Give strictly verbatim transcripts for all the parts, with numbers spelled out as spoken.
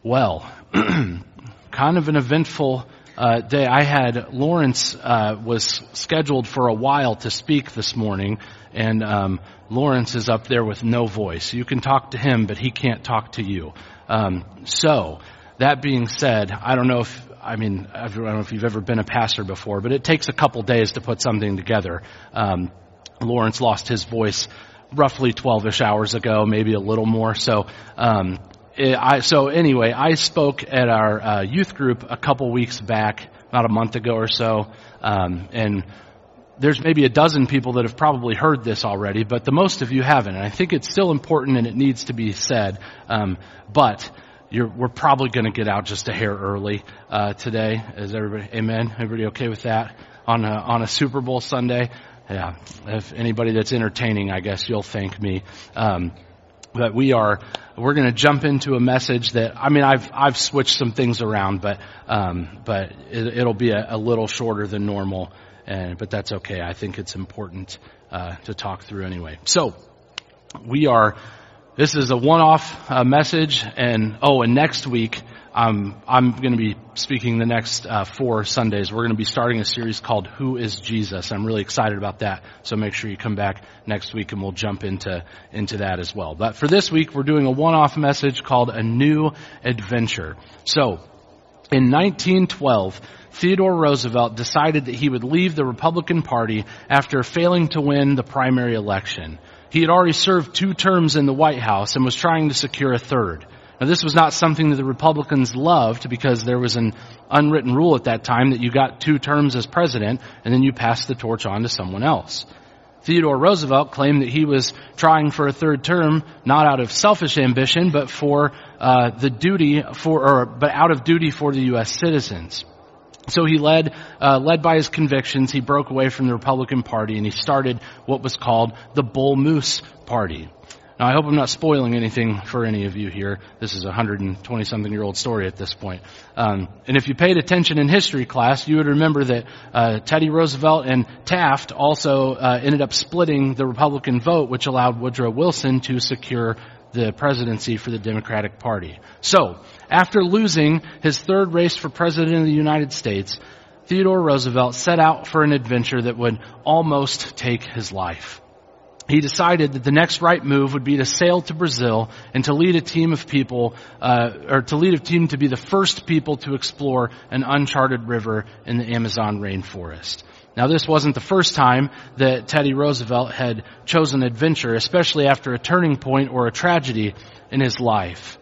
Well, kind of an eventful uh, day. I had Lawrence uh, was scheduled for a while to speak this morning, and um, Lawrence is up there with no voice. You can talk to him, but he can't talk to you. Um, so, that being said, I don't know if I mean I don't know if you've ever been a pastor before, but it takes a couple days to put something together. Um, Lawrence lost his voice roughly twelve-ish hours ago, maybe a little more. So. Um, I, so anyway, I spoke at our uh, youth group a couple weeks back, about a month ago or so, um, and there's maybe a dozen people that have probably heard this already, but the most of you haven't, and I think it's still important and it needs to be said, um, but you're, we're probably going to get out just a hair early uh, today. Is everybody, amen? Everybody okay with that on a, on a Super Bowl Sunday? Yeah, if anybody that's entertaining, I guess you'll thank me. Um, But we are, we're going to jump into a message that, I mean, I've, I've switched some things around, but, um, but it, it'll be a, a little shorter than normal, and, but that's okay. I think it's important, uh, to talk through anyway. So, we are, this is a one-off, uh, message, and, oh, and next week, um, I'm going to be speaking the next, uh, four Sundays. We're going to be starting a series called Who is Jesus? I'm really excited about that. So make sure you come back next week and we'll jump into, into that as well. But for this week, we're doing a one-off message called A New Adventure. So, in nineteen twelve, Theodore Roosevelt decided that he would leave the Republican Party after failing to win the primary election. He had already served two terms in the White House and was trying to secure a third. Now, this was not something that the Republicans loved because there was an unwritten rule at that time that you got two terms as president and then you passed the torch on to someone else. Theodore Roosevelt claimed that he was trying for a third term not out of selfish ambition, but for uh, the duty for, or but out of duty for the U S citizens. So he led, uh, led by his convictions, he broke away from the Republican Party and he started what was called the Bull Moose Party. Now, I hope I'm not spoiling anything for any of you here. This is a one hundred twenty something year old story at this point. Um, and if you paid attention in history class, you would remember that uh, Teddy Roosevelt and Taft also uh, ended up splitting the Republican vote, which allowed Woodrow Wilson to secure the presidency for the Democratic Party. So, after losing his third race for president of the United States, Theodore Roosevelt set out for an adventure that would almost take his life. He decided that the next right move would be to sail to Brazil and to lead a team of people, uh, or to lead a team to be the first people to explore an uncharted river in the Amazon rainforest. Now, this wasn't the first time that Teddy Roosevelt had chosen adventure, especially after a turning point or a tragedy in his life.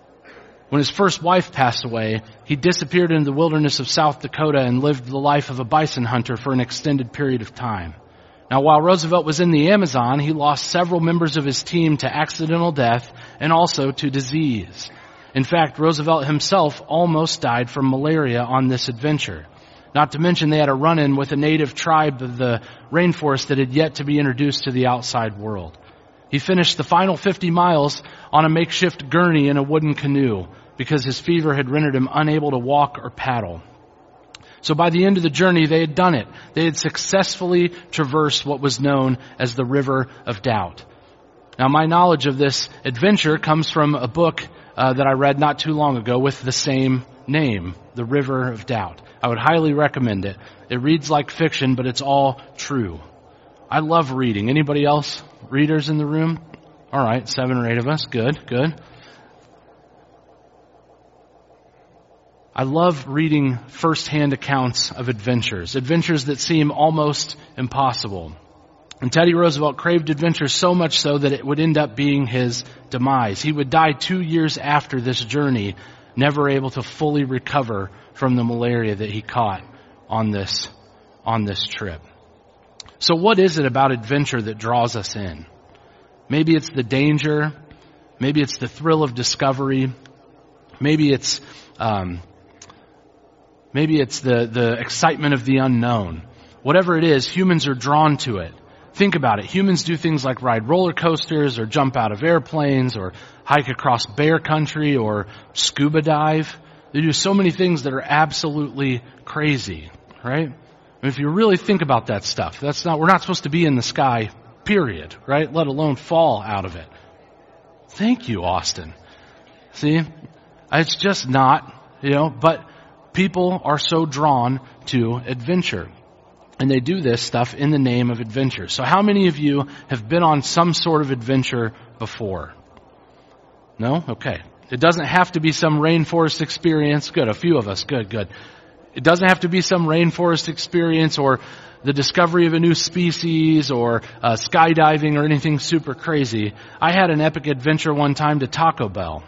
When his first wife passed away, he disappeared into the wilderness of South Dakota and lived the life of a bison hunter for an extended period of time. Now, while Roosevelt was in the Amazon, he lost several members of his team to accidental death and also to disease. In fact, Roosevelt himself almost died from malaria on this adventure. Not to mention they had a run-in with a native tribe of the rainforest that had yet to be introduced to the outside world. He finished the final fifty miles on a makeshift gurney in a wooden canoe because his fever had rendered him unable to walk or paddle. So by the end of the journey, they had done it. They had successfully traversed what was known as the River of Doubt. Now, my knowledge of this adventure comes from a book uh, that I read not too long ago with the same name, The River of Doubt. I would highly recommend it. It reads like fiction, but it's all true. I love reading. Anybody else? Readers in the room? All right, seven or eight of us. Good, good. I love reading first-hand accounts of adventures, adventures that seem almost impossible. And Teddy Roosevelt craved adventure so much so that it would end up being his demise. He would die two years after this journey, never able to fully recover from the malaria that he caught on this, on this trip. So what is it about adventure that draws us in? Maybe it's the danger. Maybe it's the thrill of discovery. Maybe it's, um, Maybe it's the, the excitement of the unknown. Whatever it is, humans are drawn to it. Think about it. Humans do things like ride roller coasters or jump out of airplanes or hike across bear country or scuba dive. They do so many things that are absolutely crazy, right? I mean, if you really think about that stuff, that's not, we're not supposed to be in the sky, period, right? Let alone fall out of it. Thank you, Austin. See? It's just not, you know, but people are so drawn to adventure. And they do this stuff in the name of adventure. So how many of you have been on some sort of adventure before? No? Okay. It doesn't have to be some rainforest experience. Good. A few of us. Good, good. It doesn't have to be some rainforest experience or the discovery of a new species or uh, skydiving or anything super crazy. I had an epic adventure one time to Taco Bell.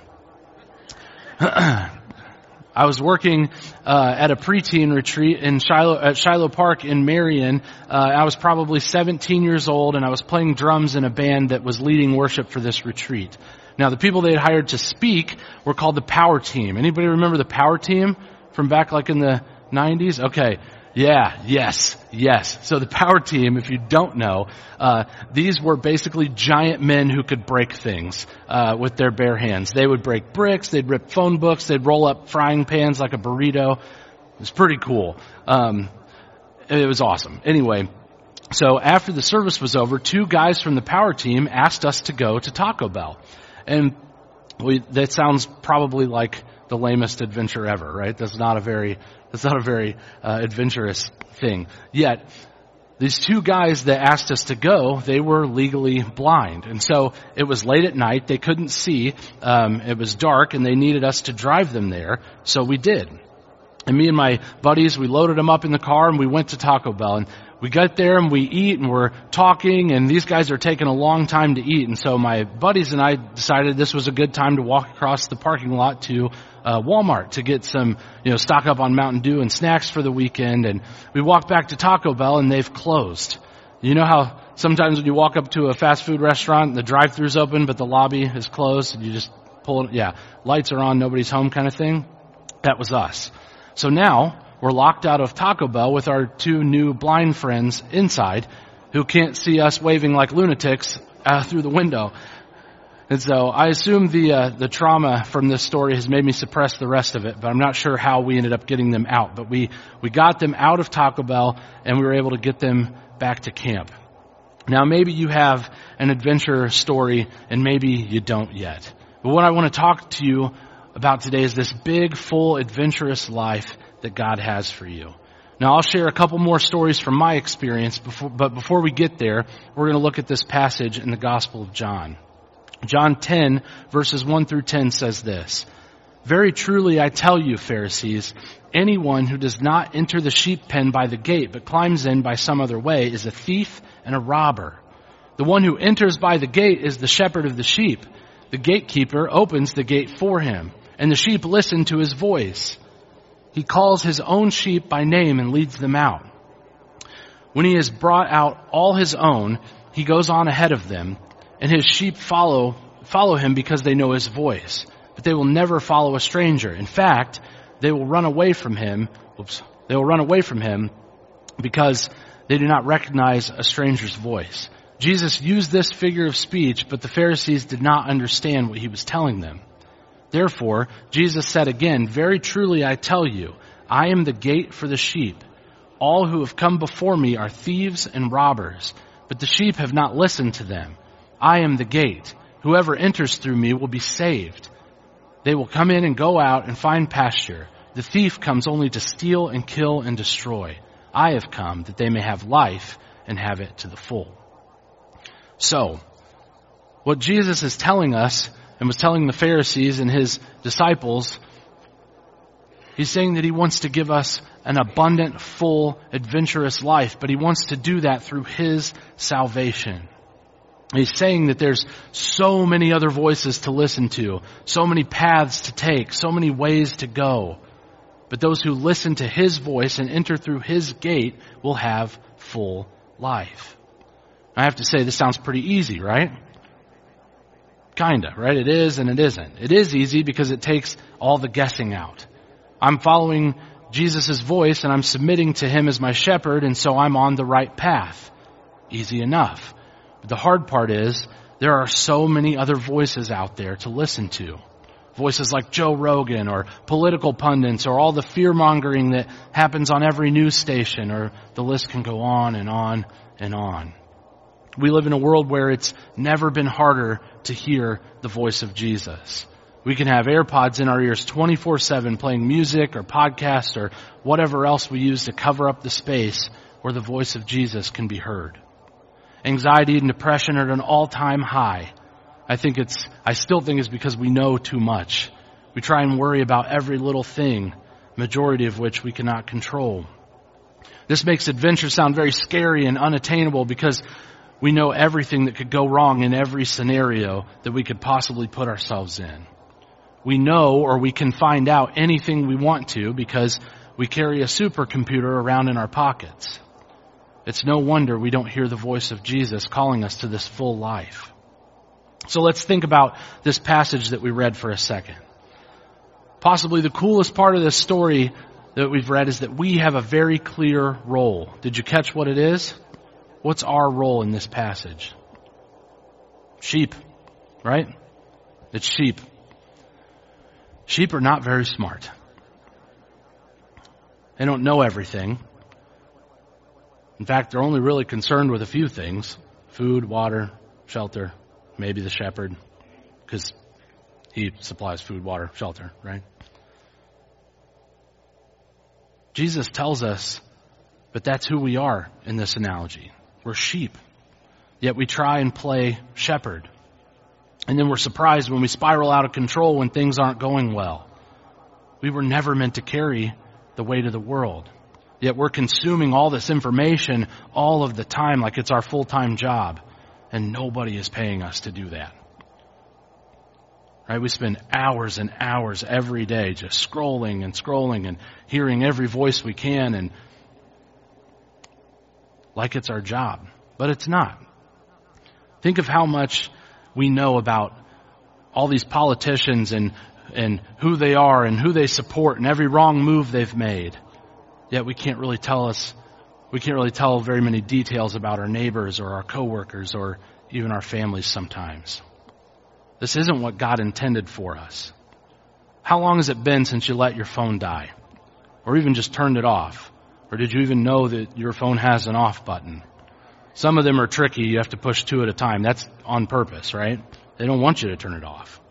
I was working uh, at a preteen retreat in Shiloh, at Shiloh Park in Marion. Uh, I was probably seventeen years old, and I was playing drums in a band that was leading worship for this retreat. Now, the people they had hired to speak were called the Power Team. Anybody remember the Power Team from back like in the nineties? Okay. Yeah, yes, yes. So the Power Team, if you don't know, uh, these were basically giant men who could break things uh, with their bare hands. They would break bricks, they'd rip phone books, they'd roll up frying pans like a burrito. It was pretty cool. Um, it was awesome. Anyway, so after the service was over, two guys from the Power Team asked us to go to Taco Bell. And we, that sounds probably like the lamest adventure ever, right? That's not a very, that's not a very uh, adventurous thing. Yet, these two guys that asked us to go, they were legally blind. And so it was late at night. They couldn't see. Um, it was dark, and they needed us to drive them there. So we did. And me and my buddies, we loaded them up in the car, and we went to Taco Bell. And we got there, and we eat, and we're talking, and these guys are taking a long time to eat. And so my buddies and I decided this was a good time to walk across the parking lot to uh, Walmart to get some, you know, stock up on Mountain Dew and snacks for the weekend. And we walked back to Taco Bell, and they've closed. You know how sometimes when you walk up to a fast food restaurant, the drive-thru's open, but the lobby is closed, and you just pull it, yeah, lights are on, nobody's home kind of thing? That was us. So now, we're locked out of Taco Bell with our two new blind friends inside who can't see us waving like lunatics uh, through the window. And so I assume the uh, the trauma from this story has made me suppress the rest of it, but I'm not sure how we ended up getting them out. But we, we got them out of Taco Bell, and we were able to get them back to camp. Now, maybe you have an adventure story, and maybe you don't yet. But what I want to talk to you about today is this big, full, adventurous life that God has for you. Now, I'll share a couple more stories from my experience, before, but before we get there, we're going to look at this passage in the Gospel of John. John ten, verses one through ten says this: "Very truly I tell you, Pharisees, anyone who does not enter the sheep pen by the gate, but climbs in by some other way, is a thief and a robber. The one who enters by the gate is the shepherd of the sheep. The gatekeeper opens the gate for him, and the sheep listen to his voice. He calls his own sheep by name and leads them out. When he has brought out all his own, he goes on ahead of them, and his sheep follow follow him because they know his voice. But they will never follow a stranger. In fact, they will run away from him. Oops, they will run away from him because they do not recognize a stranger's voice." Jesus used this figure of speech, but the Pharisees did not understand what he was telling them. Therefore, Jesus said again, "Very truly I tell you, I am the gate for the sheep. All who have come before me are thieves and robbers, but the sheep have not listened to them. I am the gate. Whoever enters through me will be saved. They will come in and go out and find pasture. The thief comes only to steal and kill and destroy. I have come that they may have life and have it to the full." So, what Jesus is telling us and was telling the Pharisees and his disciples, he's saying that he wants to give us an abundant, full, adventurous life, but he wants to do that through his salvation. He's saying that there's so many other voices to listen to, so many paths to take, so many ways to go. But those who listen to his voice and enter through his gate will have full life. I have to say, this sounds pretty easy, right? Kinda, right? It is and it isn't. It is easy because it takes all the guessing out. I'm following Jesus' voice and I'm submitting to him as my shepherd, and so I'm on the right path. Easy enough. But the hard part is, there are so many other voices out there to listen to. Voices like Joe Rogan or political pundits or all the fear-mongering that happens on every news station, or the list can go on and on and on. We live in a world where it's never been harder to hear the voice of Jesus. We can have AirPods in our ears twenty-four seven playing music or podcasts or whatever else we use to cover up the space where the voice of Jesus can be heard. Anxiety and depression are at an all-time high. I think it's, I still think it's because we know too much. We try and worry about every little thing, majority of which we cannot control. This makes adventure sound very scary and unattainable because we know everything that could go wrong in every scenario that we could possibly put ourselves in. We know, or we can find out anything we want to because we carry a supercomputer around in our pockets. It's no wonder we don't hear the voice of Jesus calling us to this full life. So let's think about this passage that we read for a second. Possibly the coolest part of this story that we've read is that we have a very clear role. Did you catch what it is? What's our role in this passage? Sheep, right? It's sheep. Sheep are not very smart. They don't know everything. In fact, they're only really concerned with a few things. Food, water, shelter, maybe the shepherd, because he supplies food, water, shelter, right? Jesus tells us, but that's who we are in this analogy. We're sheep. Yet we try and play shepherd. And then we're surprised when we spiral out of control when things aren't going well. We were never meant to carry the weight of the world. Yet we're consuming all this information all of the time like it's our full-time job. And nobody is paying us to do that. Right? We spend hours and hours every day just scrolling and scrolling and hearing every voice we can and like it's our job. But it's not. Think of how much we know about all these politicians and, and who they are and who they support and every wrong move they've made. Yet we can't really tell us, we can't really tell very many details about our neighbors or our coworkers or even our families sometimes. This isn't what God intended for us. How long has it been since you let your phone die? Or even just turned it off? Or did you even know that your phone has an off button? Some of them are tricky. You have to push two at a time. That's on purpose, right? They don't want you to turn it off.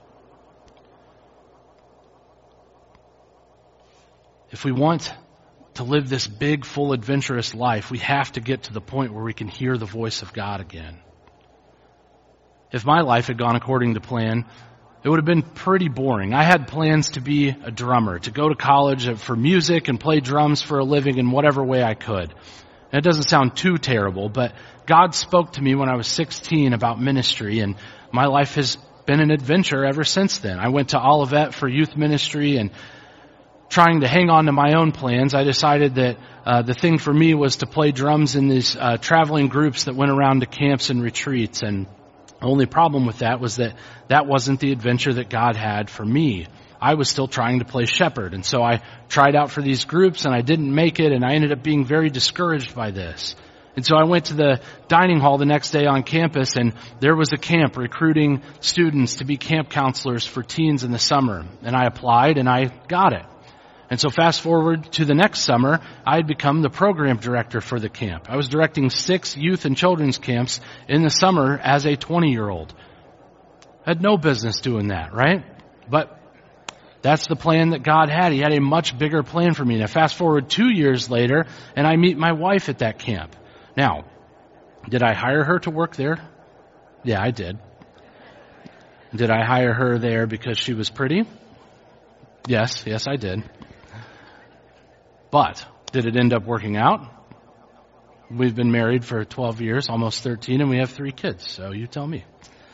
If we want to live this big, full, adventurous life, we have to get to the point where we can hear the voice of God again. If my life had gone according to plan, it would have been pretty boring. I had plans to be a drummer, to go to college for music and play drums for a living in whatever way I could. And it doesn't sound too terrible, but God spoke to me when I was sixteen about ministry, and my life has been an adventure ever since then. I went to Olivet for youth ministry, and trying to hang on to my own plans, I decided that uh, the thing for me was to play drums in these uh, traveling groups that went around to camps and retreats. And the only problem with that was that that wasn't the adventure that God had for me. I was still trying to play shepherd. And so I tried out for these groups and I didn't make it, and I ended up being very discouraged by this. And so I went to the dining hall the next day on campus, and there was a camp recruiting students to be camp counselors for teens in the summer. And I applied and I got it. And so fast forward to the next summer, I had become the program director for the camp. I was directing six youth and children's camps in the summer as a twenty-year-old. I had no business doing that, right? But that's the plan that God had. He had a much bigger plan for me. Now fast forward two years later, and I meet my wife at that camp. Now, did I hire her to work there? Yeah, I did. Did I hire her there because she was pretty? Yes, yes I did. But did it end up working out? We've been married for twelve years, almost thirteen, and we have three kids. So you tell me.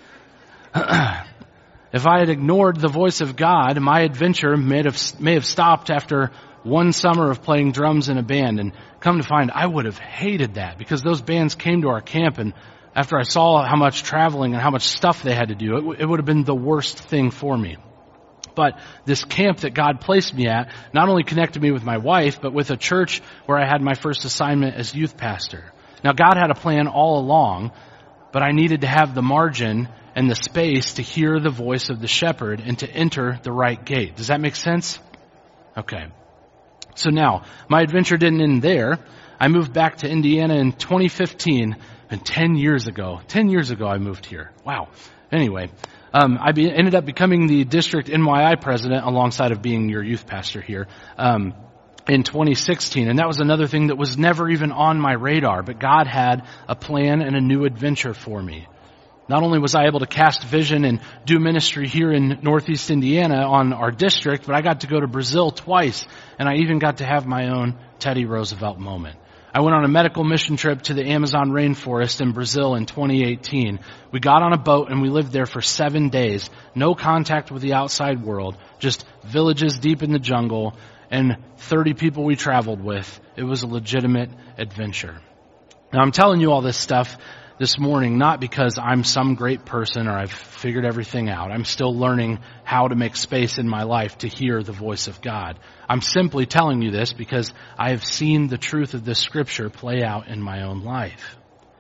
If I had ignored the voice of God, my adventure may have, may have stopped after one summer of playing drums in a band. And come to find, I would have hated that because those bands came to our camp, and after I saw how much traveling and how much stuff they had to do, it, w- it would have been the worst thing for me. But this camp that God placed me at not only connected me with my wife, but with a church where I had my first assignment as youth pastor. Now, God had a plan all along, but I needed to have the margin and the space to hear the voice of the shepherd and to enter the right gate. Does that make sense? Okay. So now, my adventure didn't end there. I moved back to Indiana in twenty fifteen, and ten years ago, ten years ago I moved here. Wow. Anyway, Um, I be, ended up becoming the district N Y I president alongside of being your youth pastor here um, in twenty sixteen. And that was another thing that was never even on my radar. But God had a plan and a new adventure for me. Not only was I able to cast vision and do ministry here in Northeast Indiana on our district, but I got to go to Brazil twice. And I even got to have my own Teddy Roosevelt moment. I went on a medical mission trip to the Amazon rainforest in Brazil in twenty eighteen. We got on a boat and we lived there for seven days. No contact with the outside world, just villages deep in the jungle and thirty people we traveled with. It was a legitimate adventure. Now I'm telling you all this stuff this morning not because I'm some great person or I've figured everything out. I'm still learning how to make space in my life to hear the voice of God. I'm simply telling you this because I have seen the truth of this scripture play out in my own life.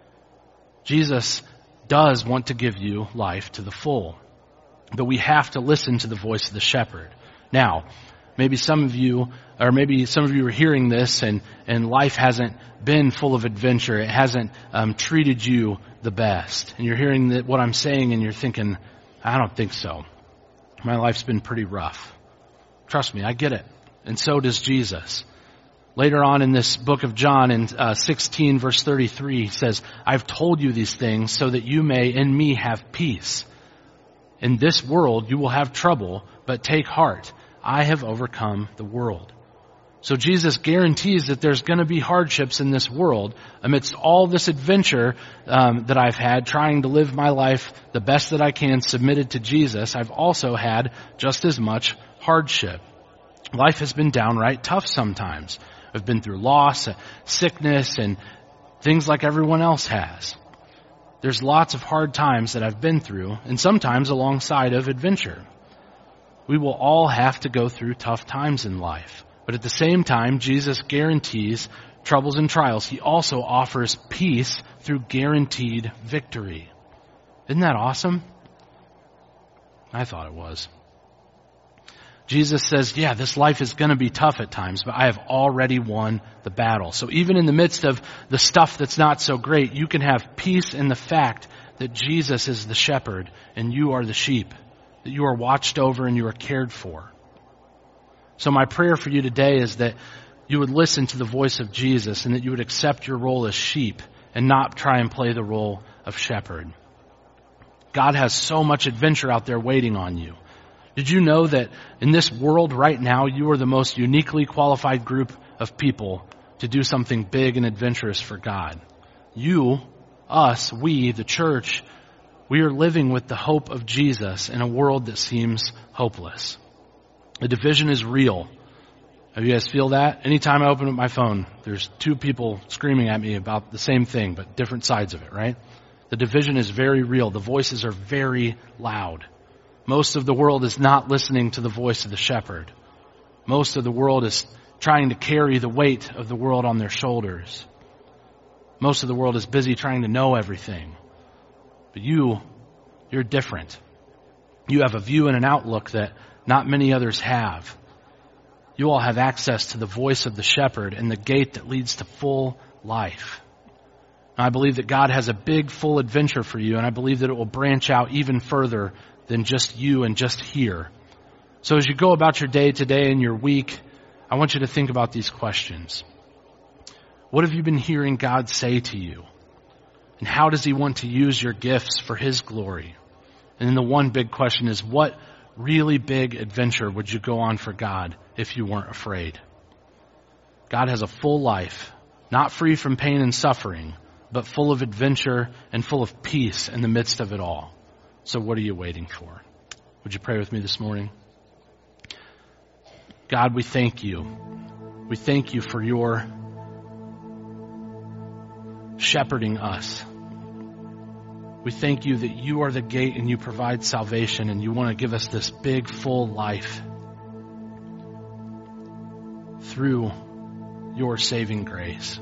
Jesus does want to give you life to the full, but we have to listen to the voice of the shepherd. Now, maybe some of you, or maybe some of you are hearing this and, and life hasn't been full of adventure. It hasn't um, treated you the best. And you're hearing that, what I'm saying and you're thinking, I don't think so. My life's been pretty rough. Trust me, I get it. And so does Jesus. Later on in this book of John in uh, sixteen verse thirty-three, he says, I've told you these things so that you may in me have peace. In this world you will have trouble, but take heart. I have overcome the world. So Jesus guarantees that there's going to be hardships in this world. Amidst all this adventure um, that I've had, trying to live my life the best that I can, submitted to Jesus, I've also had just as much hardship. Life has been downright tough sometimes. I've been through loss, sickness, and things like everyone else has. There's lots of hard times that I've been through, and sometimes alongside of adventure. We will all have to go through tough times in life. But at the same time, Jesus guarantees troubles and trials. He also offers peace through guaranteed victory. Isn't that awesome? I thought it was. Jesus says, yeah, this life is going to be tough at times, but I have already won the battle. So even in the midst of the stuff that's not so great, you can have peace in the fact that Jesus is the shepherd and you are the sheep, that you are watched over and you are cared for. So my prayer for you today is that you would listen to the voice of Jesus and that you would accept your role as sheep and not try and play the role of shepherd. God has so much adventure out there waiting on you. Did you know that in this world right now, you are the most uniquely qualified group of people to do something big and adventurous for God? You, us, we, the church, we are living with the hope of Jesus in a world that seems hopeless. The division is real. Have you guys feel that? Anytime I open up my phone, there's two people screaming at me about the same thing, but different sides of it, right? The division is very real. The voices are very loud. Most of the world is not listening to the voice of the shepherd. Most of the world is trying to carry the weight of the world on their shoulders. Most of the world is busy trying to know everything. But you, you're different. You have a view and an outlook that not many others have. You all have access to the voice of the shepherd and the gate that leads to full life. And I believe that God has a big, full adventure for you, and I believe that it will branch out even further than just you and just here. So as you go about your day today and your week, I want you to think about these questions. What have you been hearing God say to you? And how does He want to use your gifts for His glory? And then the one big question is, what really big adventure would you go on for God if you weren't afraid? God has a full life, not free from pain and suffering, but full of adventure and full of peace in the midst of it all. So what are you waiting for? Would you pray with me this morning? God, we thank you. We thank you for your shepherding us. We thank you that you are the gate and you provide salvation and you want to give us this big, full life through your saving grace.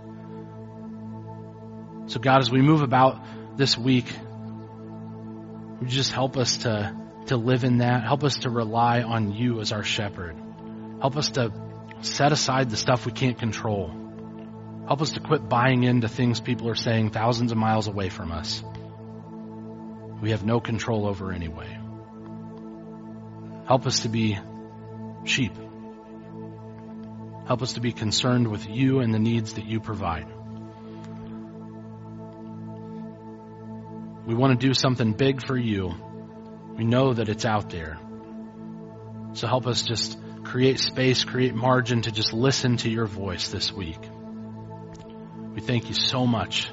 So God, as we move about this week, would you just help us to, to live in that? Help us to rely on you as our shepherd. Help us to set aside the stuff we can't control. Help us to quit buying into things people are saying thousands of miles away from us. we have no control over anyway. Help us to be sheep. Help us to be concerned with you and the needs that you provide. We want to do something big for you. We know that it's out there. So help us just create space, create margin to just listen to your voice this week. We thank you so much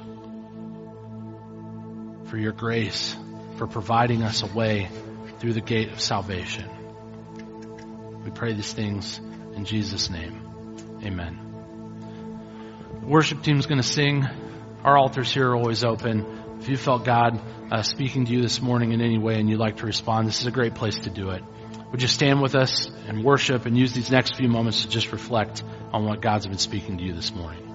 for your grace, for providing us a way through the gate of salvation. We pray these things in Jesus' name. Amen. The worship team's going to sing. Our altars here are always open. If you felt God uh, speaking to you this morning in any way and you'd like to respond, this is a great place to do it. Would you stand with us and worship and use these next few moments to just reflect on what God's been speaking to you this morning?